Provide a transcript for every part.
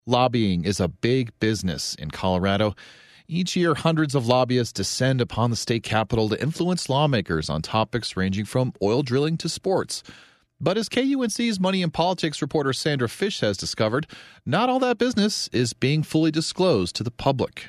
Lobbying is a big business in Colorado. Each year, hundreds of lobbyists descend upon the state capitol to influence lawmakers on topics ranging from oil drilling to sports. But as KUNC's Money and Politics reporter Sandra Fish has discovered, not all that business is being fully disclosed to the public.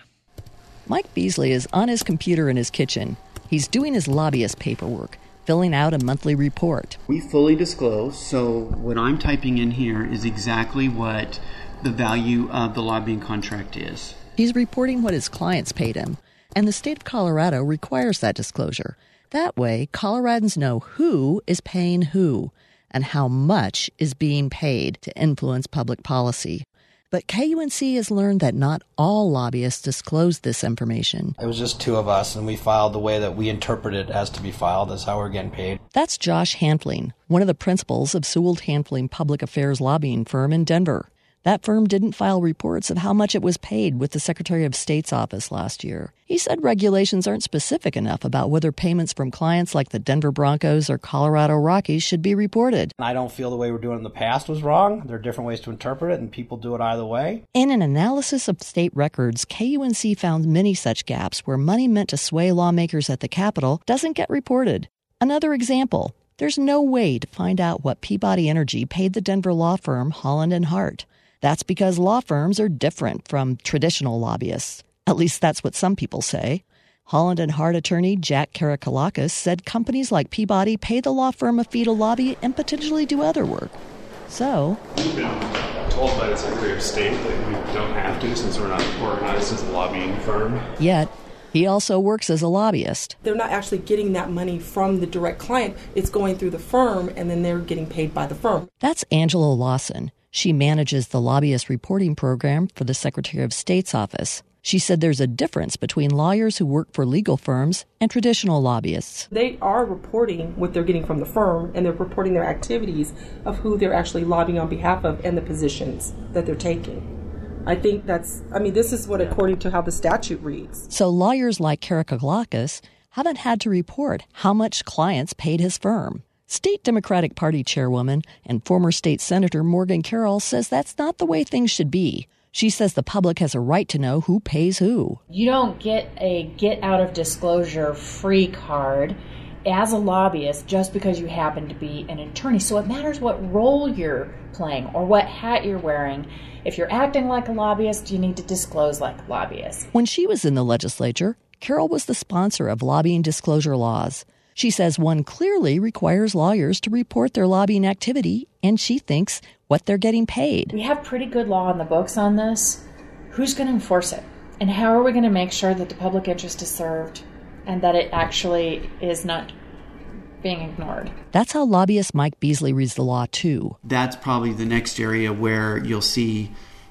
Mike Beasley is on his computer in his kitchen. He's doing his lobbyist paperwork, filling out a monthly report. We fully disclose, so what I'm typing in here is exactly what the value of the lobbying contract is. He's reporting what his clients paid him, and the state of Colorado requires that disclosure. That way, Coloradans know who is paying who and how much is being paid to influence public policy. But KUNC has learned that not all lobbyists disclose this information. It was just two of us, and we filed the way that we interpret it as to be filed. That's how we're getting paid. That's Josh Hanfling, one of the principals of Sewell Hanfling Public Affairs lobbying firm in Denver. That firm didn't file reports of how much it was paid with the Secretary of State's office last year. He said regulations aren't specific enough about whether payments from clients like the Denver Broncos or Colorado Rockies should be reported. I don't feel the way we're doing it in the past was wrong. There are different ways to interpret it, and people do it either way. In an analysis of state records, KUNC found many such gaps where money meant to sway lawmakers at the Capitol doesn't get reported. Another example, there's no way to find out what Peabody Energy paid the Denver law firm Holland & Hart. That's because law firms are different from traditional lobbyists. At least that's what some people say. Holland & Hart attorney Jack Karakalakis said companies like Peabody pay the law firm a fee to lobby and potentially do other work. So, we've been told by the Secretary of State that we don't have to since we're not organized as a lobbying firm. Yet, he also works as a lobbyist. They're not actually getting that money from the direct client. It's going through the firm, and then they're getting paid by the firm. That's Angela Lawson. She manages the lobbyist reporting program for the Secretary of State's office. She said there's a difference between lawyers who work for legal firms and traditional lobbyists. They are reporting what they're getting from the firm, and they're reporting their activities of who they're actually lobbying on behalf of and the positions that they're taking. I think this is what according to how the statute reads. So lawyers like Karakalakis haven't had to report how much clients paid his firm. State Democratic Party chairwoman and former state senator Morgan Carroll says that's not the way things should be. She says the public has a right to know who pays who. You don't get a get-out-of-disclosure free card as a lobbyist just because you happen to be an attorney. So it matters what role you're playing or what hat you're wearing. If you're acting like a lobbyist, you need to disclose like a lobbyist. When she was in the legislature, Carroll was the sponsor of lobbying disclosure laws. She says one clearly requires lawyers to report their lobbying activity, and she thinks what they're getting paid. We have pretty good law on the books on this. Who's going to enforce it? And how are we going to make sure that the public interest is served and that it actually is not being ignored? That's how lobbyist Mike Beasley reads the law, too. That's probably the next area where you'll see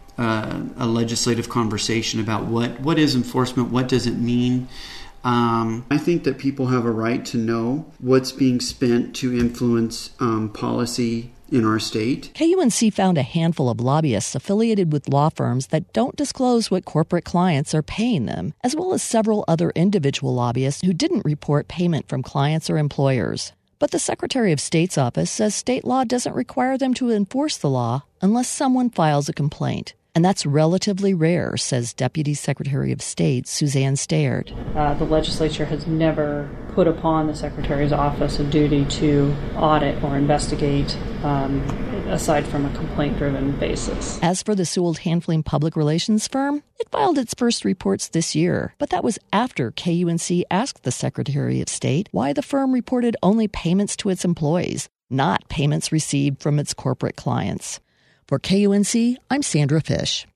a legislative conversation about what is enforcement, what does it mean. I think that people have a right to know what's being spent to influence policy in our state. KUNC found a handful of lobbyists affiliated with law firms that don't disclose what corporate clients are paying them, as well as several other individual lobbyists who didn't report payment from clients or employers. But the Secretary of State's office says state law doesn't require them to enforce the law unless someone files a complaint. And that's relatively rare, says Deputy Secretary of State Suzanne Stayard. The legislature has never put upon the Secretary's office a duty to audit or investigate aside from a complaint-driven basis. As for the Sewell Hanfling Public Relations firm, it filed its first reports this year. But that was after KUNC asked the Secretary of State why the firm reported only payments to its employees, not payments received from its corporate clients. For KUNC, I'm Sandra Fish.